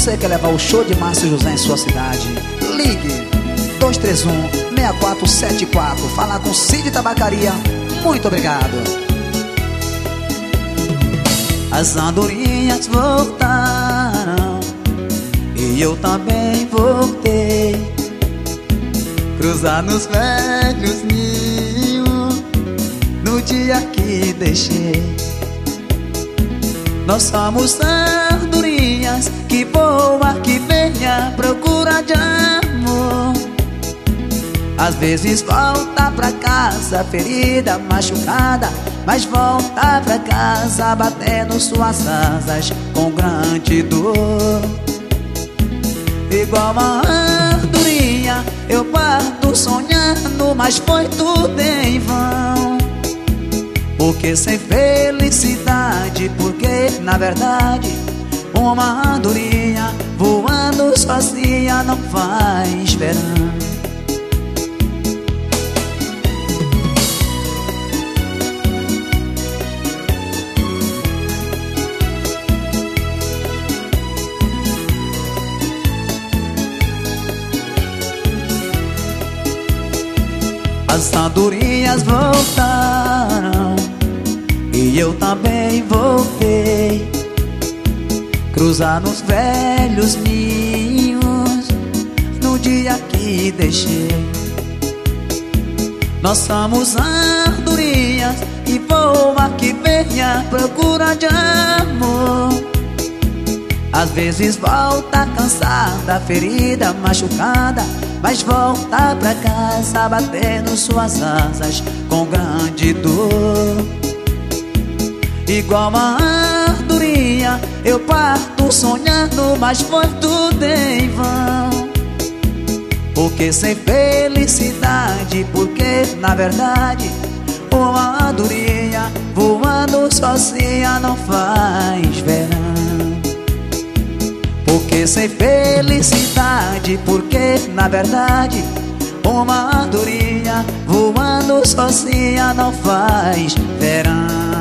Você quer levar o show de Márcio José em sua cidade? Ligue 231-6474. Falar com Cid Tabacaria. Muito obrigado. As andorinhas voltaram e eu também voltei. Cruzar nos velhos ninhos no dia que deixei. Nós somos andorinhas que voa, que vem à procura de amor. Às vezes volta pra casa ferida, machucada, mas volta pra casa batendo suas asas com grande dor. Igual uma andorinha eu parto sonhando, mas foi tudo em vão. Porque sem felicidade, porque na verdade uma andorinha voando sozinha não faz verão. As andorinhas voltaram e eu também voltei. Cruzar nos velhos ninhos no dia que deixei. Nós somos andorinhas que voa, que vem à procura de amor. Às vezes volta cansada, ferida, machucada, mas volta pra casa batendo suas asas com grande dor. Igual uma andorinha eu parto sonhando, mas foi tudo em vão. Porque sem felicidade, porque na verdade uma andorinha voando sozinha não faz verão. Porque sem felicidade, porque na verdade uma andorinha voando sozinha não faz verão.